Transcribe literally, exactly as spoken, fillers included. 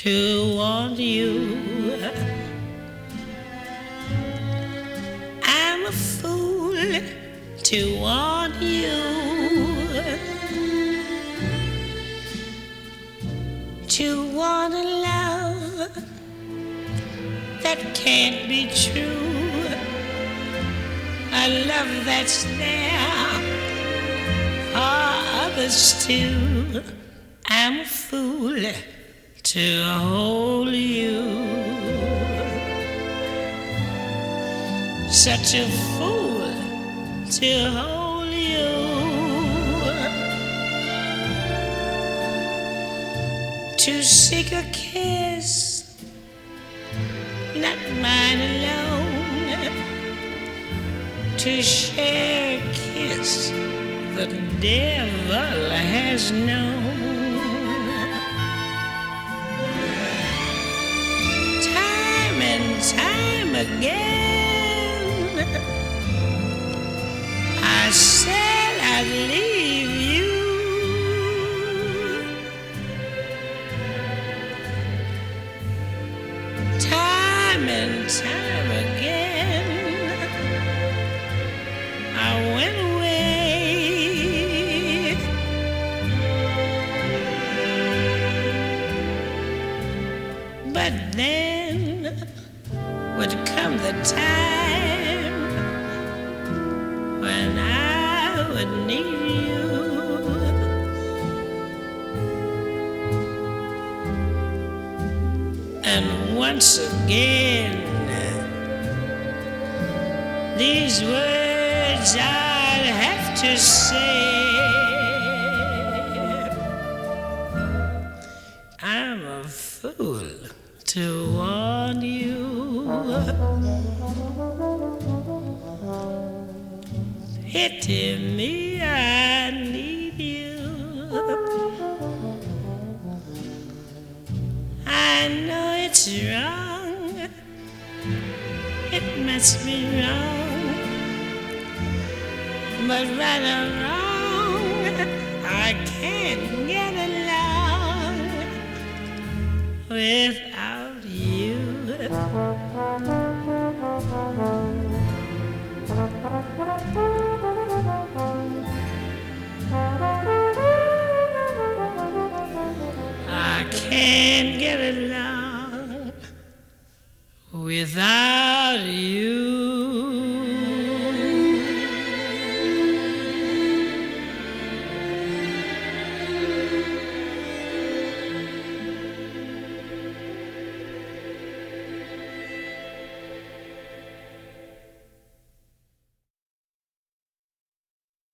to want you. I'm a fool to want you, to want a love that can't be true, a love that's there for others too. I'm a fool to hold you, such a fool to hold you, to seek a kiss, not mine alone, to share a kiss the devil has known. Time and time again I said I'd leave you, time and time again I went away, but then would come the time when I would need you, and once again these words I'd have to say. I'm a fool to want you, pity me, I need you. I know it's wrong, it must be wrong, but right or wrong, I can't get along without you. I can't get along without you.